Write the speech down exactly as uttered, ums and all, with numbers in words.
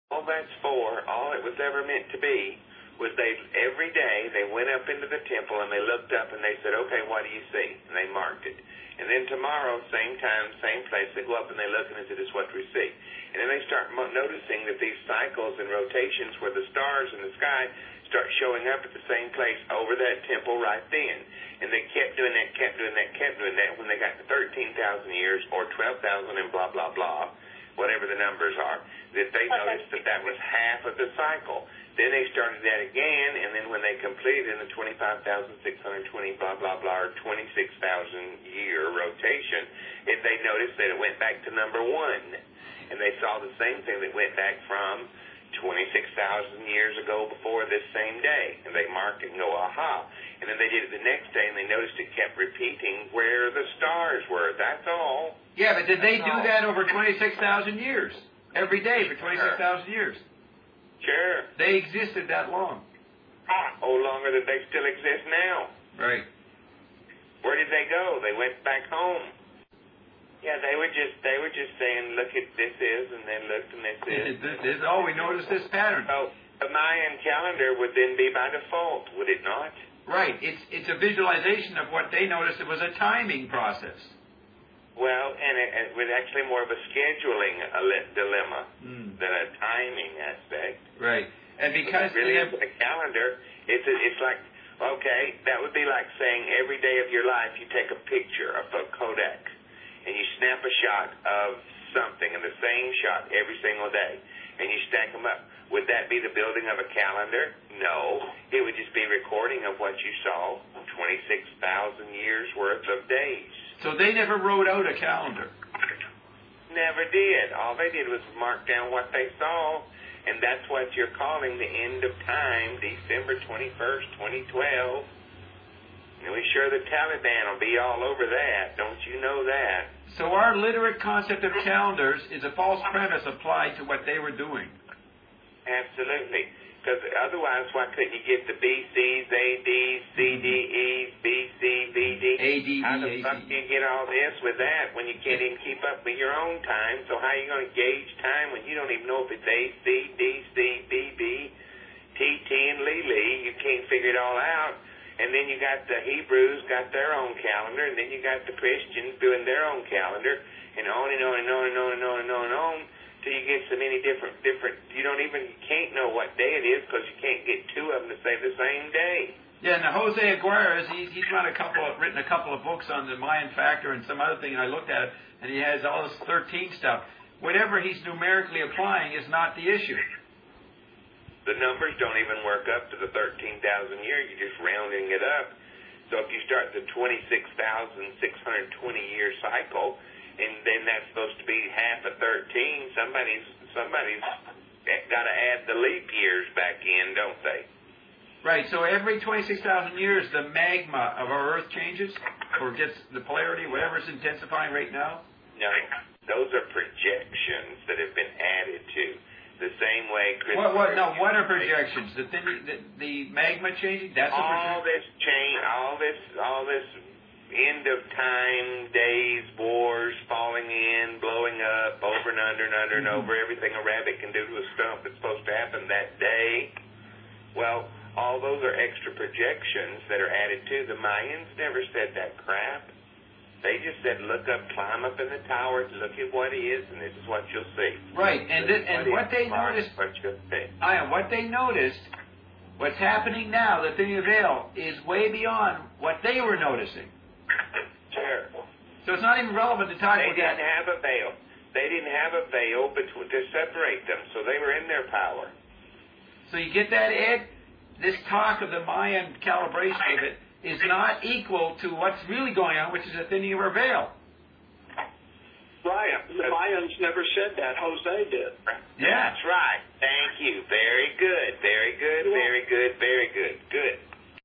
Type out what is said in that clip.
all that's for, all it was ever meant to be, was they, every day, they went up into the temple and they looked up and they said, okay, what do you see? And they marked it. And then tomorrow, same time, same place, they go up and they look and they say, this is what we see. And then they start mo- noticing that these cycles and rotations where the stars in the sky start showing up at the same place over that temple right then. And they kept doing that, kept doing that, kept doing that. When they got to thirteen thousand years or twelve thousand and blah, blah, blah, whatever the numbers are, that they noticed that that was half of the cycle. Then they started that again, and then when they completed in the twenty-five thousand six hundred twenty blah, blah, blah, or twenty-six thousand year rotation, it, they noticed that it went back to number one. And they saw the same thing that went back from twenty-six thousand years ago before this same day. And they marked it and go, aha. And then they did it the next day, and they noticed it kept repeating where the stars were. That's all. Yeah, but did they That's do all. that over twenty-six thousand years? Every day for twenty-six thousand years? Sure. They existed that long. Oh, longer than they still exist now. Right. Where did they go? They went back home. Yeah, they were just they were just saying, look at this is, and then looked and this is. this is. Oh, we noticed this pattern. So the Mayan calendar would then be by default, would it not? Right. It's it's a visualization of what they noticed. It was a timing process. Well, and it, it was actually more of a scheduling a li- dilemma mm. than a timing aspect. Right. And because it really have, is a calendar, it's a, it's like, okay, that would be like saying every day of your life you take a picture of a Kodak and you snap a shot of something in the same shot every single day and you stack them up. Would that be the building of a calendar? No. It would just be recording of what you saw twenty-six thousand years worth of days. So they never wrote out a calendar? Never did. All they did was mark down what they saw, and that's what you're calling the end of time, December twenty-first, twenty twelve. And we're sure the Taliban will be all over that. Don't you know that? So our literate concept of calendars is a false premise applied to what they were doing. Absolutely. Because otherwise, why couldn't you get the B Cs, A Ds, C D Es, B C, B D? A D E, How the fuck do you get all this with that when you can't even keep up with your own time? So how are you going to gauge time when you don't even know if it's A, C, D, C, B, B, T, T, and Li, Li? You can't figure it all out. And then you got the Hebrews got their own calendar, and then you got the Christians doing their own calendar, and on and on and on and on and on and on and on. Till you get so many different, different, you don't even, you can't know what day it is because you can't get two of them to say the same day. Yeah, now Jose Aguirre, he, he's run a couple of, written a couple of books on the Mayan factor and some other thing, and I looked at it, and he has all this thirteen stuff. Whatever he's numerically applying is not the issue. The numbers don't even work up to the thirteen thousand year, you're just rounding it up. So if you start the twenty-six thousand six hundred twenty year cycle, and then that's supposed to be half of thirteen, somebody's somebody's got to add the leap years back in, don't they? Right, so every twenty-six thousand years, the magma of our Earth changes, or gets the polarity, whatever's intensifying right now? No, those are projections that have been added to. The same way... What, what, no, what are projections? The, thing, the, the magma changing? That's a projection? All this change, all this, all this... end of time, days, wars, falling in, blowing up, over and under and under and mm-hmm. over, everything a rabbit can do to a stump that's supposed to happen that day. Well, all those are extra projections that are added to. The Mayans never said that crap. They just said, look up, climb up in the tower, look at what is, and this is what you'll see. Right, and this, and what, what they noticed, what you'll see. I am, what they noticed, what's happening now, the thing of veil, is way beyond what they were noticing. Sure. So it's not even relevant to talk they about that. They that. didn't have a veil. They didn't have a veil between, to separate them, so they were in their power. So you get that, Ed? This talk of the Mayan calibration of it is not equal to what's really going on, which is a thinning of our veil. Right. The Mayans never said that. Jose did. Yeah. That's right. Thank you. Very good. Very good. Very good. Very good. Good.